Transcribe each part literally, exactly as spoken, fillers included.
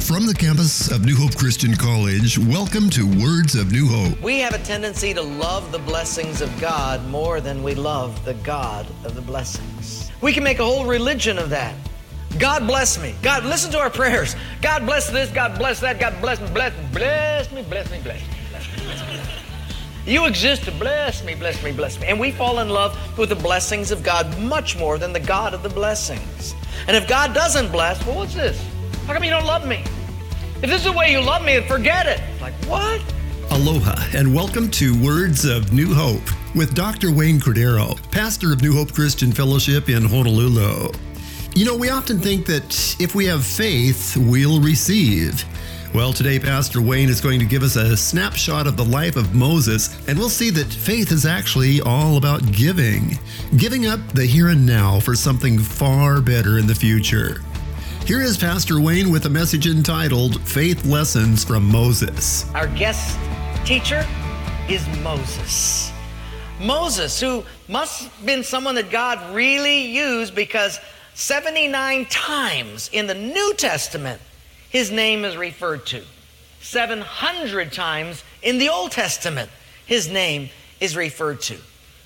From the campus of New Hope Christian College, welcome to Words of New Hope. We have a tendency to love the blessings of God more than we love the God of the blessings. We can make a whole religion of that. God bless me. God, listen to our prayers. God bless this, God bless that, God bless me, bless me, bless me, bless me, bless me, bless me, bless me. You exist to bless me, bless me, bless me. And we fall in love with the blessings of God much more than the God of the blessings. And if God doesn't bless, well, what's this? How come you don't love me? If this is the way you love me, then forget it. Like, what? Aloha, and welcome to Words of New Hope with Doctor Wayne Cordero, pastor of New Hope Christian Fellowship in Honolulu. You know, we often think that if we have faith, we'll receive. Well, today, Pastor Wayne is going to give us a snapshot of the life of Moses, and we'll see that faith is actually all about giving. Giving up the here and now for something far better in the future. Here is Pastor Wayne with a message entitled, Faith Lessons from Moses. Our guest teacher is Moses. Moses, who must have been someone that God really used because seventy-nine times in the New Testament, his name is referred to. seven hundred times in the Old Testament, his name is referred to.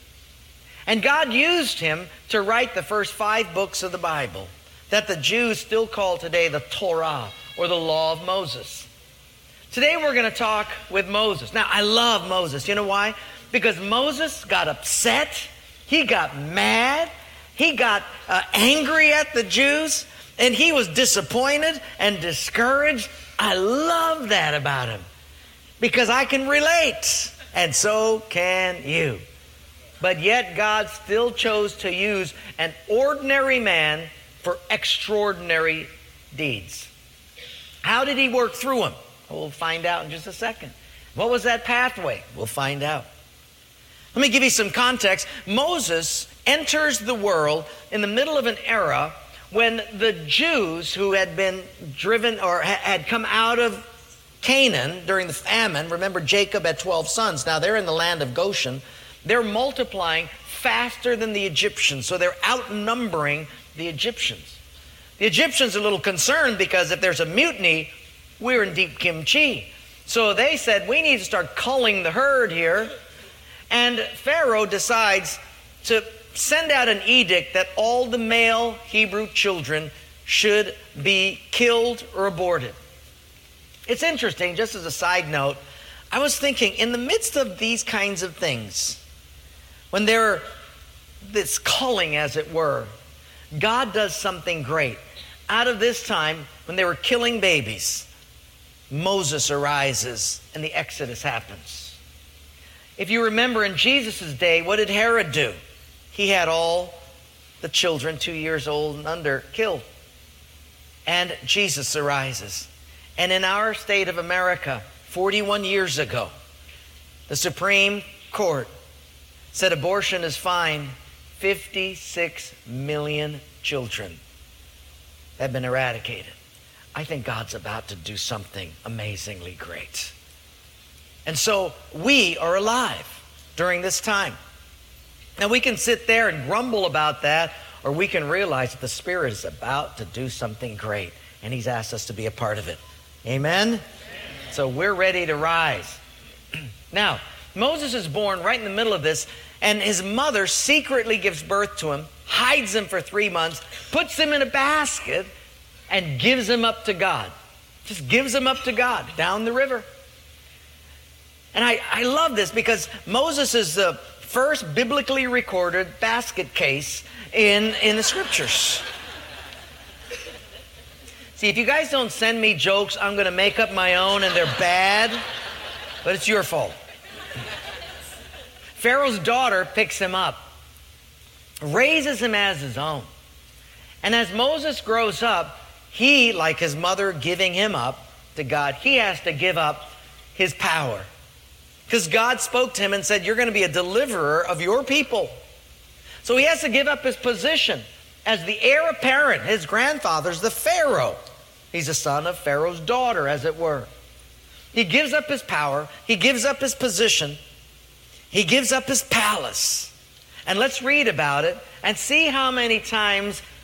And God used him to write the first five books of the Bible that the Jews still call today the Torah, or the Law of Moses. Today we're going to talk with Moses. Now, I love Moses. You know why? Because Moses got upset. He got mad. He got uh, angry at the Jews. And he was disappointed and discouraged. I love that about him because I can relate, and so can you. But yet God still chose to use an ordinary man for extraordinary deeds. How did he work through them? We'll find out in just a second. What was that pathway? We'll find out. Let me give you some context. Moses enters the world in the middle of an era when the Jews who had been driven or had come out of Canaan during the famine, remember Jacob had twelve sons. Now they're in the land of Goshen. They're multiplying faster than the Egyptians, so they're outnumbering the Egyptians. The Egyptians are a little concerned because if there's a mutiny, we're in deep kimchi. So they said, we need to start culling the herd here. And Pharaoh decides to send out an edict that all the male Hebrew children should be killed or aborted. It's interesting, just as a side note, I was thinking, in the midst of these kinds of things, when they're this culling, as it were, God does something great. Out of this time, when they were killing babies, Moses arises and the Exodus happens. If you remember in Jesus' day, what did Herod do? He had all the children two years old and under killed. And Jesus arises. And in our state of America, forty-one years ago, the Supreme Court said abortion is fine. fifty-six million children have been eradicated. I think God's about to do something amazingly great. And so we are alive during this time. Now we can sit there and grumble about that, or we can realize that the Spirit is about to do something great, and He's asked us to be a part of it. Amen? Amen. So we're ready to rise. Now, Moses is born right in the middle of this, and his mother secretly gives birth to him, hides him for three months, puts him in a basket, and gives him up to God. Just gives him up to God down the river. And I, I love this because Moses is the first biblically recorded basket case in, in the scriptures. See, if you guys don't send me jokes, I'm going to make up my own, and they're bad, but it's your fault. Pharaoh's daughter picks him up, raises him as his own. And as Moses grows up, he, like his mother giving him up to God, he has to give up his power. Because God spoke to him and said, you're going to be a deliverer of your people. So he has to give up his position as the heir apparent. His grandfather's the Pharaoh. He's a son of Pharaoh's daughter, as it were. He gives up his power. He gives up his position. He gives up his palace. And let's read about it and see how many times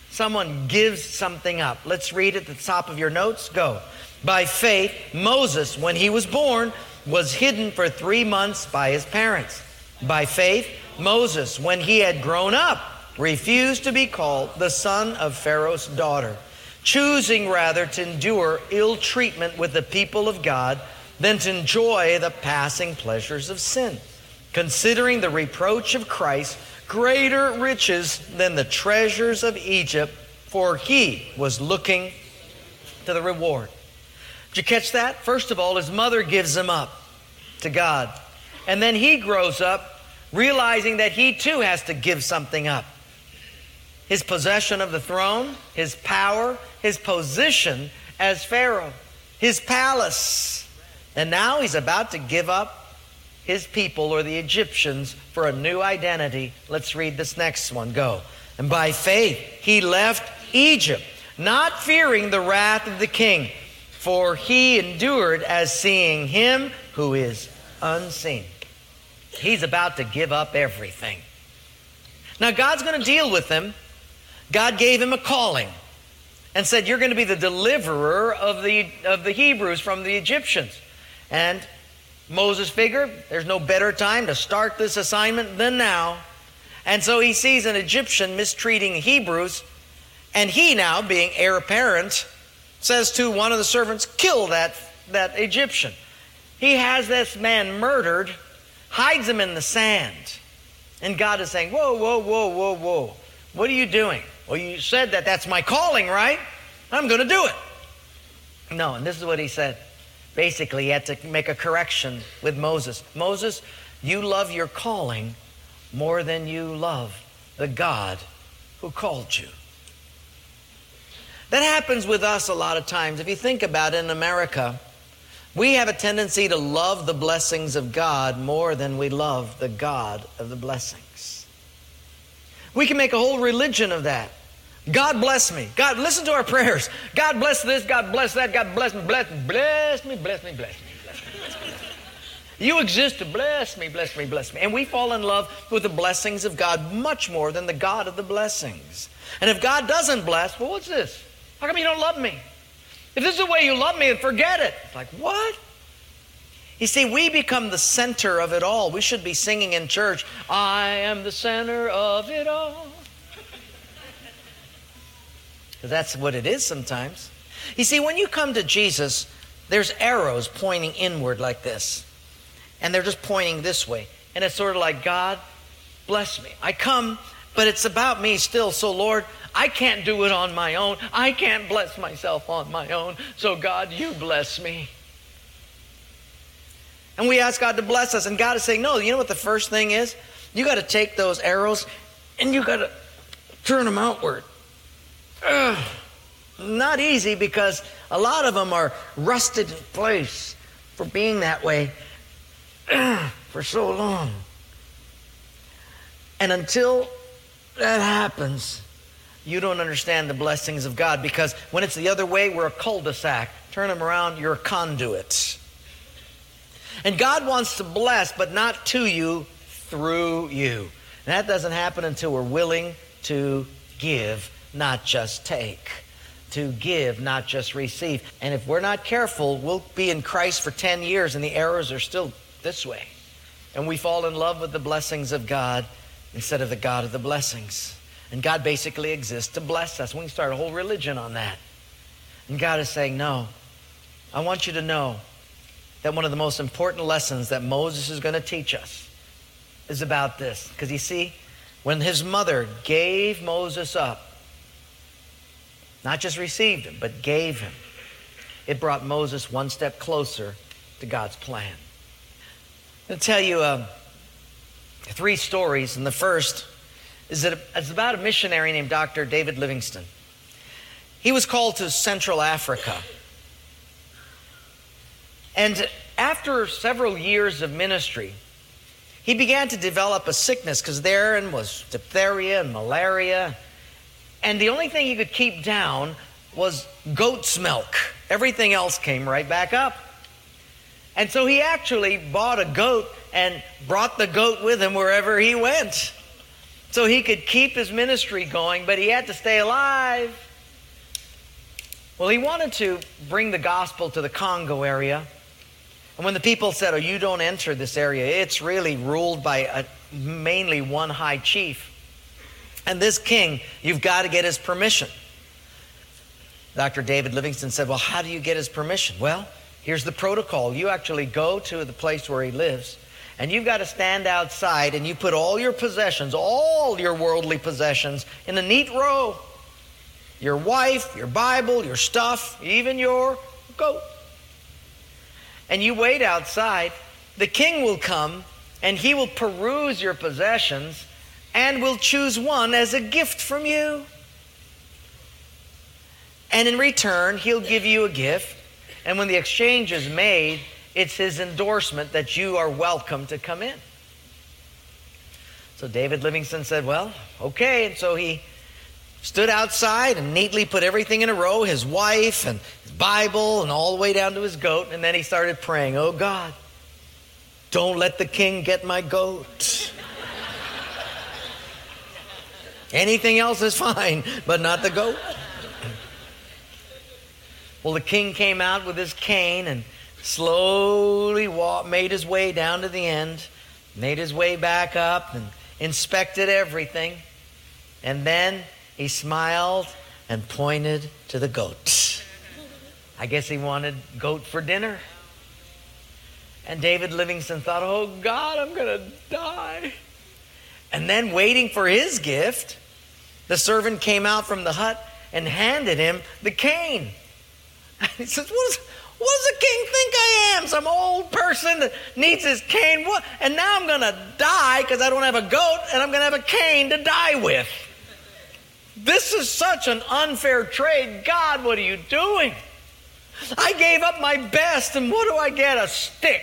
Someone gives something up. Let's read at the top of your notes. Go. By faith, Moses, when he was born, was hidden for three months by his parents. By faith, Moses, when he had grown up, refused to be called the son of Pharaoh's daughter, choosing rather to endure ill treatment with the people of God than to enjoy the passing pleasures of sin, considering the reproach of Christ greater riches than the treasures of Egypt, for he was looking to the reward. Did you catch that? First of all, his mother gives him up to God. And then he grows up realizing that he too has to give something up. His possession of the throne, his power, his position as Pharaoh, his palace. And now he's about to give up his people, or the Egyptians, for a new identity. Let's read this next one. Go. And by faith he left Egypt, not fearing the wrath of the king, for he endured as seeing him who is unseen. He's about to give up everything. Now God's going to deal with him. God gave him a calling and said, you're going to be the deliverer of the, of the Hebrews from the Egyptians. And Moses figured there's no better time to start this assignment than now. And so he sees an Egyptian mistreating Hebrews, and he now, being heir apparent, says to one of the servants, kill that, that Egyptian. He has this man murdered, hides him in the sand. And God is saying, whoa, whoa, whoa, whoa, whoa. What are you doing? Well, you said that that's my calling, right? I'm going to do it. No, and this is what he said. Basically, he had to make a correction with Moses. Moses, you love your calling more than you love the God who called you. That happens with us a lot of times. If you think about it, in America, we have a tendency to love the blessings of God more than we love the God of the blessings. We can make a whole religion of that. God bless me. God, listen to our prayers. God bless this, God bless that, God bless me, bless me, bless me, bless me, bless me, bless me, bless me. You exist to bless me, bless me, bless me. And we fall in love with the blessings of God much more than the God of the blessings. And if God doesn't bless, well, what's this? How come you don't love me? If this is the way you love me, then forget it. It's like, what? You see, we become the center of it all. We should be singing in church, I am the center of it all. Because that's what it is sometimes. You see, when you come to Jesus, there's arrows pointing inward like this. And they're just pointing this way. And it's sort of like, God, bless me. I come, but it's about me still. So, Lord, I can't do it on my own. I can't bless myself on my own. So, God, you bless me. And we ask God to bless us. And God is saying, no, you know what the first thing is? You got to take those arrows and you got to turn them outward. Ugh. Not easy, because a lot of them are rusted in place for being that way Ugh. for so long. And until that happens, you don't understand the blessings of God, because when it's the other way, we're a cul-de-sac. Turn them around, you're a conduit. And God wants to bless, but not to you, through you. And that doesn't happen until we're willing to give, not just take. To give, not just receive. And if we're not careful, we'll be in Christ for ten years and the arrows are still this way. And we fall in love with the blessings of God instead of the God of the blessings. And God basically exists to bless us. We can start a whole religion on that. And God is saying, no, I want you to know that one of the most important lessons that Moses is going to teach us is about this. Because you see, when his mother gave Moses up, not just received him, but gave him, it brought Moses one step closer to God's plan. I'll tell you uh, three stories, and the first is that it's about a missionary named Doctor David Livingstone. He was called to Central Africa. And after several years of ministry, he began to develop a sickness, because there was diphtheria and malaria. And the only thing he could keep down was goat's milk. Everything else came right back up. And so he actually bought a goat and brought the goat with him wherever he went. so he could keep his ministry going, but he had to stay alive. Well, he wanted to bring the gospel to the Congo area. And when the people said, oh, you don't enter this area, it's really ruled by a, mainly one high chief. And this king, you've got to get his permission. Doctor David Livingstone said, well, how do you get his permission? Well, here's the protocol. You actually go to the place where he lives, and you've got to stand outside, and you put all your possessions, all your worldly possessions, in a neat row. Your wife, your Bible, your stuff, even your goat. And you wait outside. The king will come, and he will peruse your possessions, and will choose one as a gift from you. And in return, he'll give you a gift. And when the exchange is made, it's his endorsement that you are welcome to come in. So David Livingstone said, well, okay. And so he stood outside and neatly put everything in a row, his wife and his Bible and all the way down to his goat. And then he started praying, oh God, don't let the king get my goat. Anything else is fine, but not the goat. Well, the king came out with his cane and slowly walked, made his way down to the end, made his way back up and inspected everything. And then he smiled and pointed to the goat. I guess he wanted goat for dinner. And David Livingstone thought, oh God, I'm going to die. And then waiting for his gift, the servant came out from the hut and handed him the cane. And he says, what, is, what does the king think I am? Some old person that needs his cane? What? And now I'm going to die because I don't have a goat, and I'm going to have a cane to die with. This is such an unfair trade. God, what are you doing? I gave up my best, and what do I get? A stick.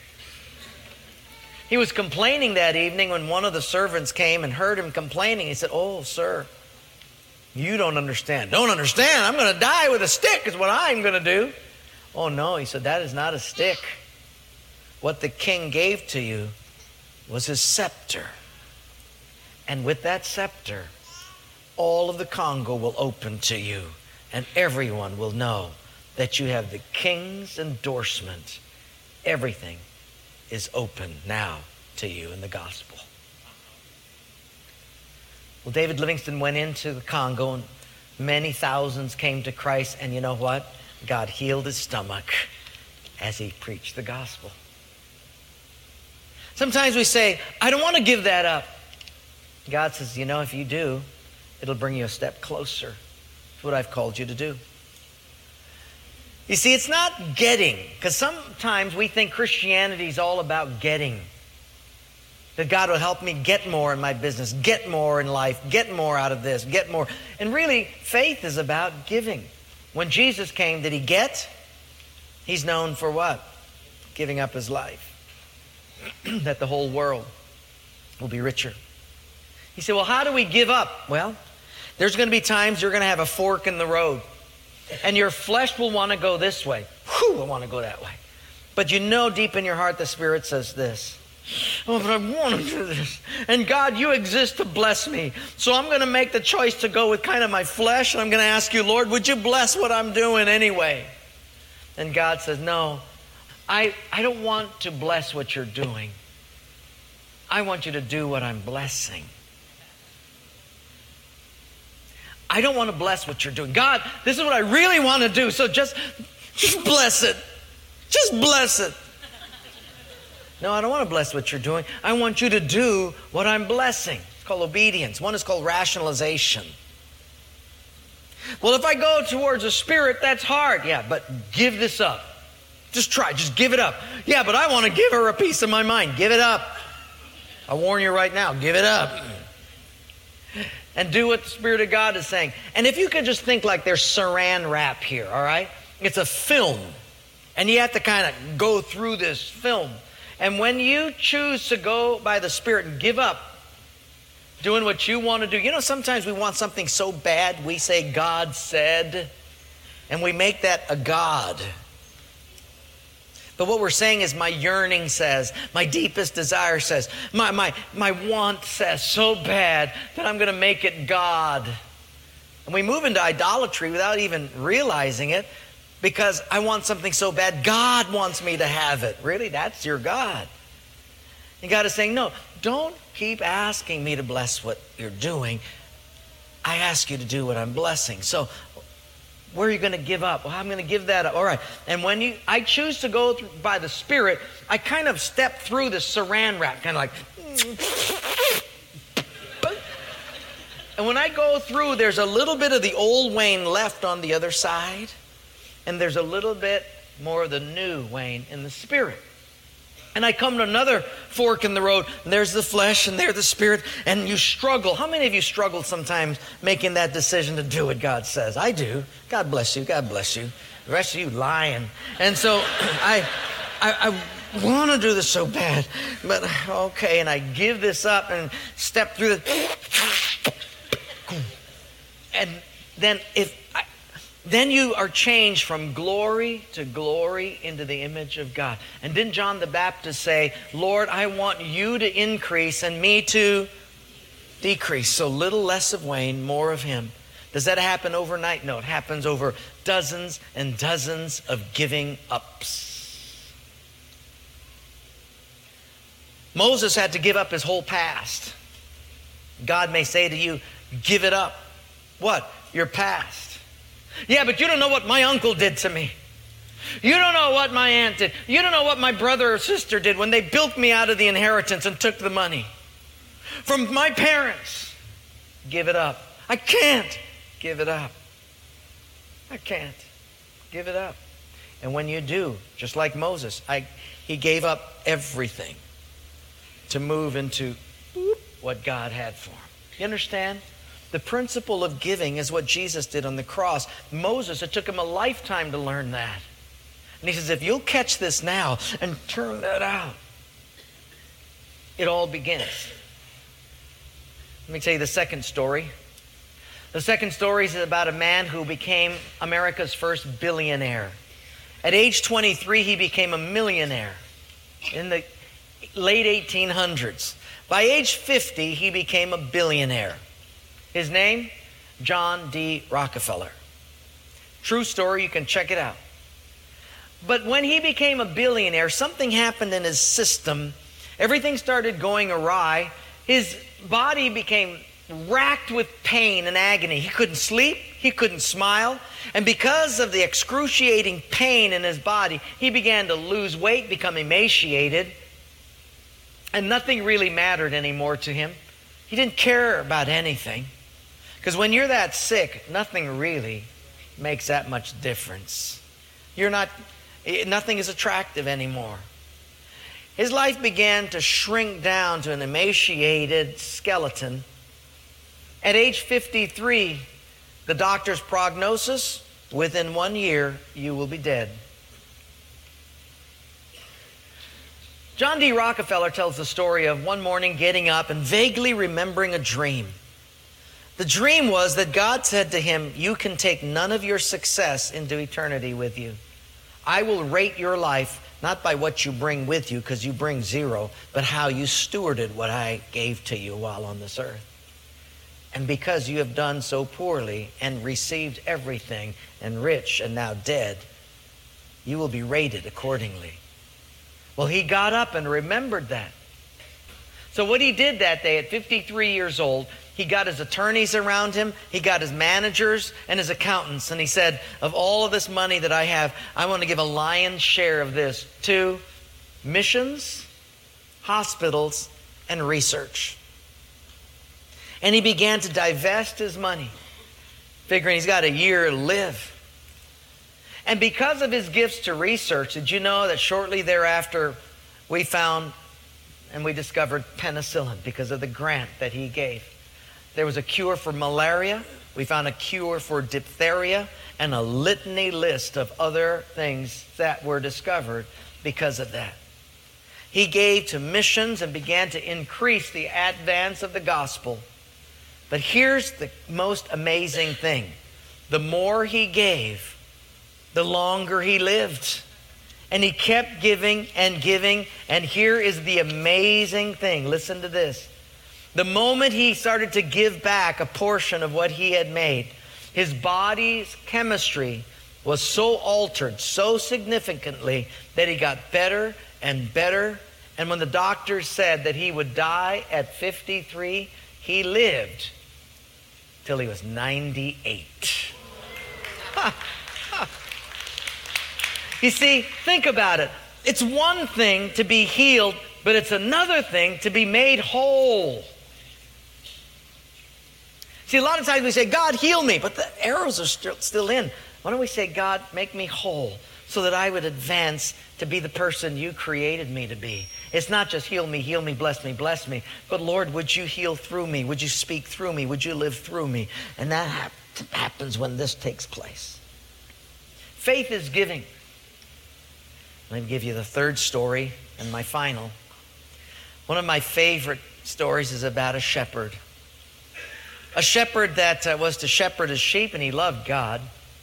He was complaining that evening when one of the servants came and heard him complaining. He said, oh, sir, you don't understand. Don't understand? I'm going to die with a stick is what I'm going to do. Oh, no. He said, that is not a stick. What the king gave to you was his scepter. And with that scepter, all of the Congo will open to you, and everyone will know that you have the king's endorsement. Everything is open now to you in the gospel. Well, David Livingstone went into the Congo, and many thousands came to Christ, and you know what? God healed his stomach as he preached the gospel. Sometimes we say, I don't want to give that up. God says, you know, if you do, it'll bring you a step closer. That's what I've called you to do. You see, it's not getting, because sometimes we think Christianity is all about getting. That God will help me get more in my business, get more in life, get more out of this, get more. And really, faith is about giving. When Jesus came, did he get? He's known for what? Giving up his life. That the whole world will be richer. He said, well, how do we give up? Well, there's going to be times you're going to have a fork in the road. And your flesh will want to go this way. Whew, I want to go that way. But you know deep in your heart the Spirit says this. Oh, but I want to do this. And God, you exist to bless me. So I'm going to make the choice to go with kind of my flesh. And I'm going to ask you, Lord, would you bless what I'm doing anyway? And God says, no, I, I don't want to bless what you're doing. I want you to do what I'm blessing. I don't want to bless what you're doing. God, this is what I really want to do. So just, just bless it. Just bless it. No, I don't want to bless what you're doing. I want you to do what I'm blessing. It's called obedience. One is called rationalization. Well, if I go towards a spirit, that's hard. Yeah, but give this up. Just try. Just give it up. Yeah, but I want to give her a piece of my mind. Give it up. I warn you right now. Give it up. And do what the Spirit of God is saying. And if you could just think like there's saran wrap here, all right? It's a film. And you have to kind of go through this film. And when you choose to go by the Spirit and give up doing what you want to do, you know, sometimes we want something so bad, we say, God said, and we make that a God. But what we're saying is my yearning says, my deepest desire says, my, my, my want says so bad that I'm going to make it God. And we move into idolatry without even realizing it because I want something so bad, God wants me to have it. Really, that's your God. And God is saying, no, don't keep asking me to bless what you're doing. I ask you to do what I'm blessing. So where are you going to give up? Well, I'm going to give that up. All right. And when you, I choose to go through, by the Spirit, I kind of step through the saran wrap, kind of like. And when I go through, there's a little bit of the old Wayne left on the other side. And there's a little bit more of the new Wayne in the Spirit. And I come to another fork in the road, and there's the flesh, and there's the Spirit, and you struggle. How many of you struggle sometimes making that decision to do what God says? I do. God bless you. God bless you. The rest of you lying. And so I, I, I want to do this so bad, but okay, and I give this up and step through the... And then if... I, Then you are changed from glory to glory into the image of God. And didn't John the Baptist say, Lord, I want you to increase and me to decrease. So little less of Wayne, more of him. Does that happen overnight? No, it happens over dozens and dozens of giving ups. Moses had to give up his whole past. God may say to you, give it up. What? Your past. Yeah, but you don't know what my uncle did to me. You don't know what my aunt did. You don't know what my brother or sister did when they bilked me out of the inheritance and took the money from my parents. Give it up. I can't give it up. I can't give it up. And when you do, just like Moses, I, he gave up everything to move into what God had for him. You understand? The principle of giving is what Jesus did on the cross. Moses, it took him a lifetime to learn that. And he says, if you'll catch this now and turn that out, it all begins. Let me tell you the second story. The second story is about a man who became America's first billionaire. At age twenty-three, he became a millionaire in the late eighteen hundreds. By age fifty, he became a billionaire. His name, John D. Rockefeller. True story, you can check it out. But when he became a billionaire, something happened in his system. Everything started going awry. His body became racked with pain and agony. He couldn't sleep. He couldn't smile. And because of the excruciating pain in his body, he began to lose weight, become emaciated. And nothing really mattered anymore to him. He didn't care about anything. Because when you're that sick, nothing really makes that much difference. You're not, nothing is attractive anymore. His life began to shrink down to an emaciated skeleton. At age fifty-three, the doctor's prognosis, within one year, you will be dead. John D. Rockefeller tells the story of one morning getting up and vaguely remembering a dream. The dream was that God said to him, you can take none of your success into eternity with you. I will rate your life not by what you bring with you, because you bring zero, but how you stewarded what I gave to you while on this earth. And because you have done so poorly and received everything and rich and now dead, you will be rated accordingly. Well, he got up and remembered that. So what he did that day at fifty-three years old, he got his attorneys around him, he got his managers and his accountants, and he said, of all of this money that I have, I want to give a lion's share of this to missions, hospitals, and research. And he began to divest his money, figuring he's got a year to live. And because of his gifts to research, did you know that shortly thereafter we found and we discovered penicillin because of the grant that he gave? There was a cure for malaria. We found a cure for diphtheria and a litany list of other things that were discovered because of that. He gave to missions and began to increase the advance of the gospel. But here's the most amazing thing. The more he gave, the longer he lived. And he kept giving and giving. And here is the amazing thing. Listen to this. The moment he started to give back a portion of what he had made, his body's chemistry was so altered so significantly that he got better and better. And when the doctors said that he would die at fifty-three, he lived till he was ninety-eight. You see, think about it. It's one thing to be healed, but it's another thing to be made whole. See, a lot of times we say, God, heal me, but the arrows are still, still in. Why don't we say, God, make me whole so that I would advance to be the person you created me to be. It's not just heal me, heal me, bless me, bless me. But Lord, would you heal through me? Would you speak through me? Would you live through me? And that hap- happens when this takes place. Faith is giving. Let me give you the third story and my final. One of my favorite stories is about a shepherd. A shepherd that uh, was to shepherd his sheep, and he loved God.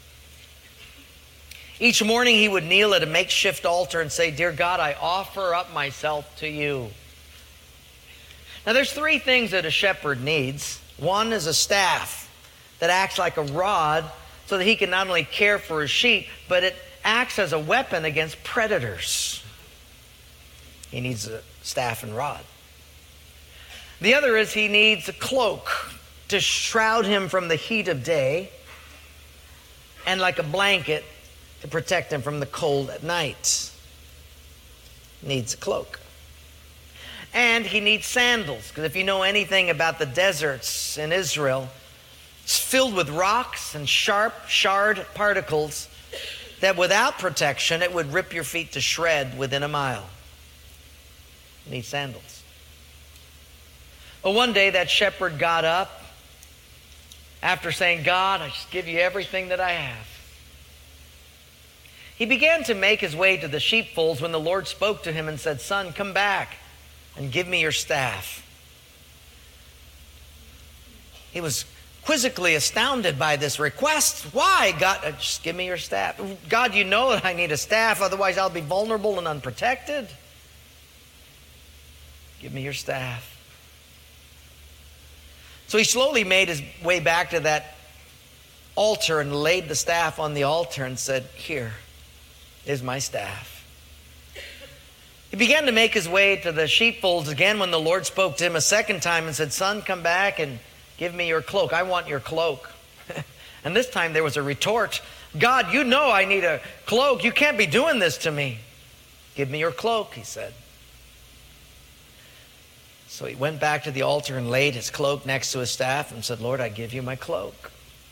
Each morning he would kneel at a makeshift altar and say, Dear God, I offer up myself to you. Now there's three things that a shepherd needs. One is a staff that acts like a rod so that he can not only care for his sheep, but it acts as a weapon against predators. He needs a staff and rod. The other is he needs a cloak to shroud him from the heat of day, and like a blanket to protect him from the cold at night. He needs a cloak. And he needs sandals, because if you know anything about the deserts in Israel, it's filled with rocks and sharp, shard particles that without protection, it would rip your feet to shred within a mile. You need sandals. Well, one day that shepherd got up after saying, God, I just give you everything that I have. He began to make his way to the sheepfolds when the Lord spoke to him and said, Son, come back and give me your staff. He was quizzically astounded by this request. Why? God, uh, just give me your staff. God, you know that I need a staff, otherwise I'll be vulnerable and unprotected. Give me your staff. So he slowly made his way back to that altar and laid the staff on the altar and said, Here is my staff. He began to make his way to the sheepfolds again when the Lord spoke to him a second time and said, Son, come back and give me your cloak. I want your cloak. And this time there was a retort. God, you know I need a cloak. You can't be doing this to me. Give me your cloak, he said. So he went back to the altar and laid his cloak next to his staff and said, Lord, I give you my cloak.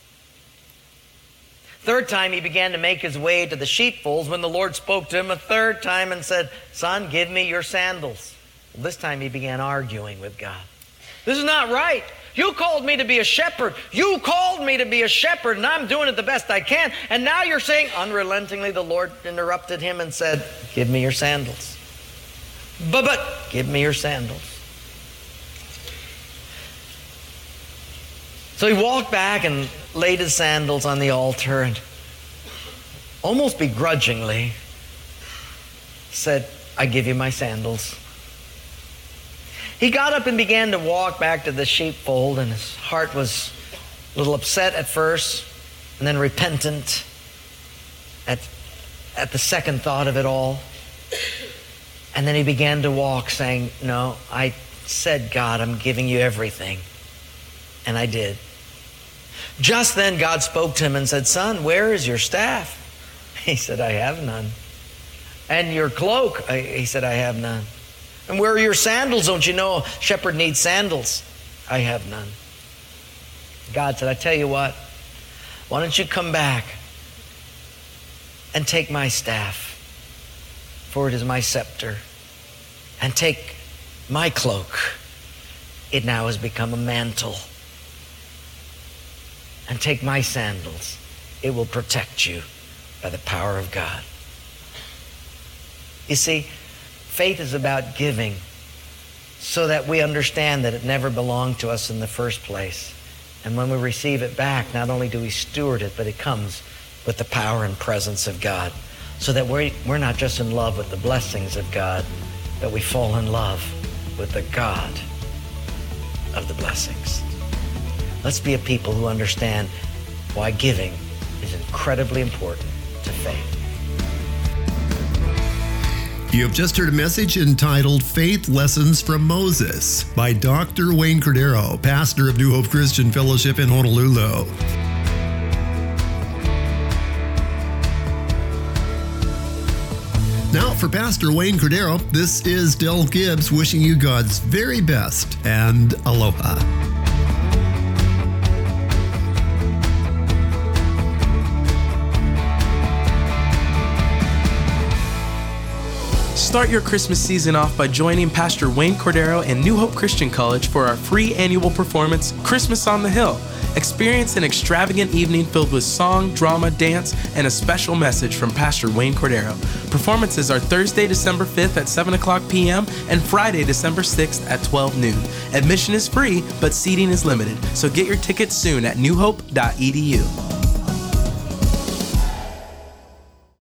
Third time he began to make his way to the sheepfolds when the Lord spoke to him a third time and said, Son, give me your sandals. Well, this time he began arguing with God. This is not right. You called me to be a shepherd. You called me to be a shepherd, and I'm doing it the best I can. And now you're saying, unrelentingly, the Lord interrupted him and said, Give me your sandals. But, but, give me your sandals. So he walked back and laid his sandals on the altar and almost begrudgingly said, I give you my sandals. He got up and began to walk back to the sheepfold, and his heart was a little upset at first and then repentant at, at the second thought of it all. And then he began to walk saying, no, I said, God, I'm giving you everything. And I did. Just then God spoke to him and said, Son, where is your staff? He said, I have none. And your cloak? He said, I have none. And where are your sandals? Don't you know a shepherd needs sandals? I have none. God said, I tell you what, why don't you come back and take my staff, for it is my scepter, and take my cloak. It now has become a mantle. And take my sandals. It will protect you by the power of God. You see, faith is about giving so that we understand that it never belonged to us in the first place. And when we receive it back, not only do we steward it, but it comes with the power and presence of God. so that we're, we're not just in love with the blessings of God, but we fall in love with the God of the blessings. Let's be a people who understand why giving is incredibly important to faith. You have just heard a message entitled Faith Lessons from Moses by Doctor Wayne Cordeiro, pastor of New Hope Christian Fellowship in Honolulu. Now, for Pastor Wayne Cordeiro, this is Del Gibbs wishing you God's very best and aloha. Start your Christmas season off by joining Pastor Wayne Cordeiro and New Hope Christian College for our free annual performance, Christmas on the Hill. Experience an extravagant evening filled with song, drama, dance, and a special message from Pastor Wayne Cordeiro. Performances are Thursday, December fifth at seven o'clock p.m. and Friday, December sixth at twelve noon. Admission is free, but seating is limited, so get your tickets soon at new hope dot e d u.